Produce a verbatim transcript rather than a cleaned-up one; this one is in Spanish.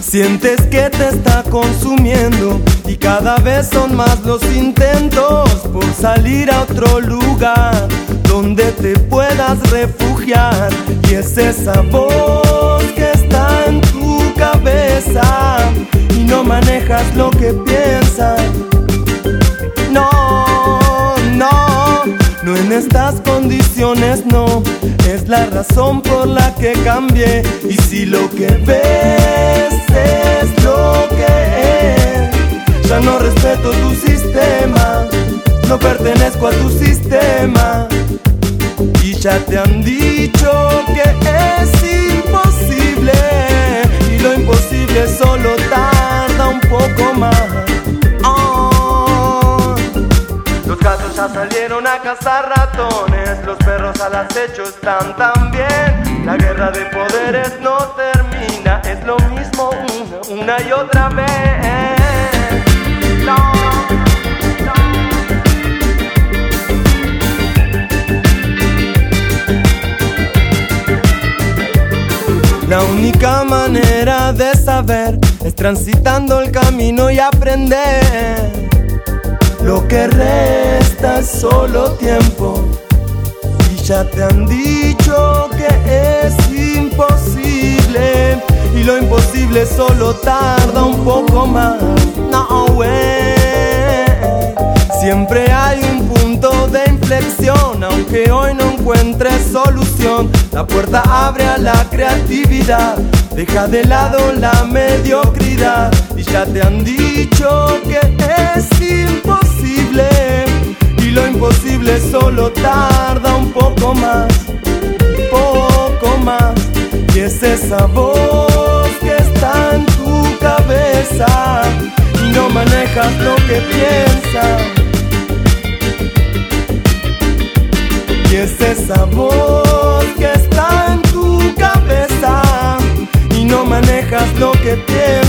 Sientes que te está consumiendo y cada vez son más los intentos por salir a otro lugar donde te puedas refugiar. Y es esa voz que está en tu cabeza y no manejas lo que piensas. No, no, no en estas condiciones, no. Es la razón por la que cambié. Y si lo que ves es lo que es, ya no respeto tu sistema, no pertenezco a tu sistema. Y ya te han dicho que es imposible, y lo imposible solo tarda un poco más. Oh. Los gatos ya salieron a cazar ratones, los perros al acecho están también. La guerra de poderes no termina, es lo mismo una, una y otra vez. No, no. La única manera de saber es transitando el camino y aprender. Lo que resta es solo tiempo. Y ya te han dicho que es imposible, y lo imposible solo tarda un poco más. No way. Siempre hay un punto de inflexión, aunque hoy no encuentres solución. La puerta abre a la creatividad, deja de lado la mediocridad. Y ya te han dicho que es imposible, y lo imposible solo tarda un poco más, poco más. Y es esa voz que está en tu cabeza y no manejas lo que piensas. Y es esa voz que está en tu cabeza y no manejas lo que piensas.